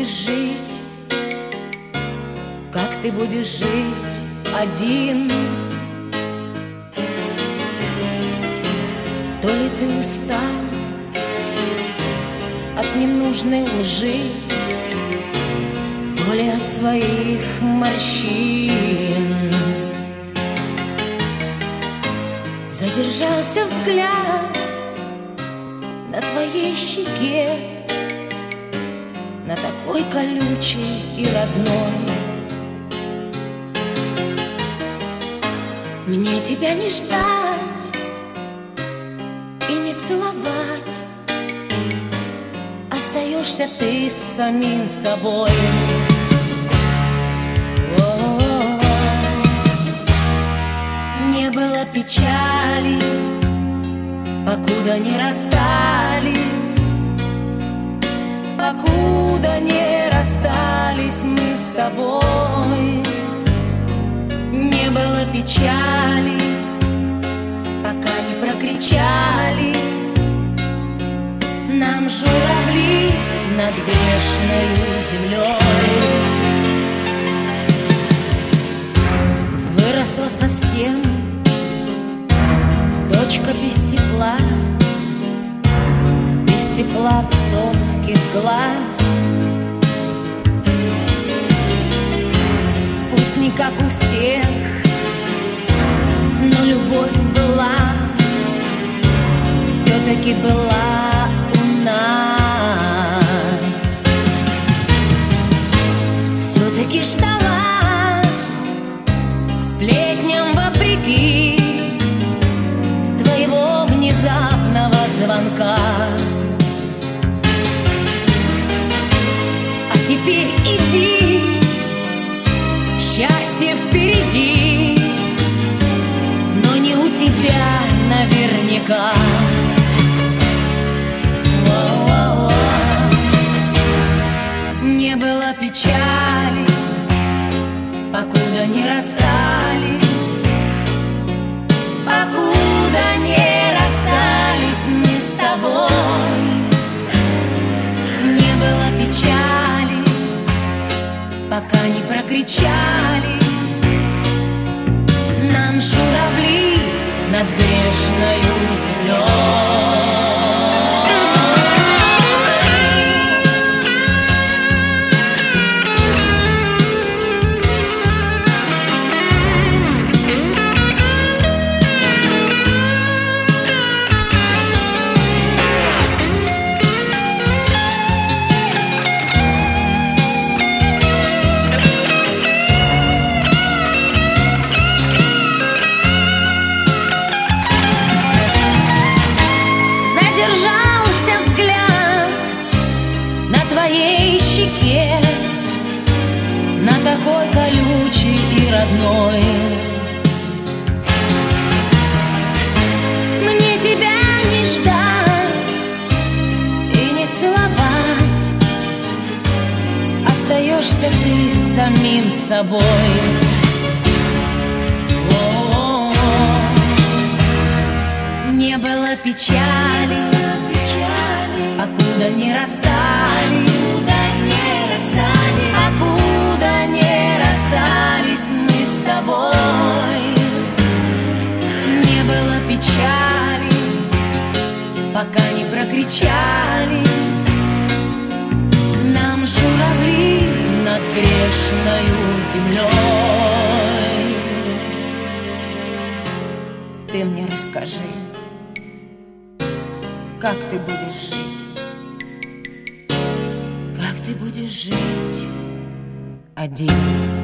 будешь жить, как ты будешь жить один. То ли ты устал от ненужной лжи, то ли от своих морщин. Задержался взгляд на твоей щеке, на такой колючей и родной. Мне тебя не ждать и не целовать, остаешься ты с самим собой. Не было печали, покуда не расстались, покуда не расстались мы с тобой. Не было печали, пока не прокричали нам журавли над грешною землей. Выросла совсем дочка без тепла отцовских глаз. Пусть не как у всех, но любовь была, все-таки была у нас. Все-таки ждала, сплетням вопреки, твоего внезапного звонка. А теперь иди, счастье впереди, но не у тебя наверняка. Не было печали, покуда не расстались, покуда не расстались мы с тобой. Не было печали, пока не прокричали нам журавли над грешною землей. На такой колючий и родной. Мне тебя не ждать и не целовать, остаешься ты с самим собой. Не было печали, покуда не расстались, покуда не расстались мы с тобой. Не было печали, пока не прокричали нам журавли над грешною землей. Ты мне расскажи, как ты будешь жить, как ты будешь жить один.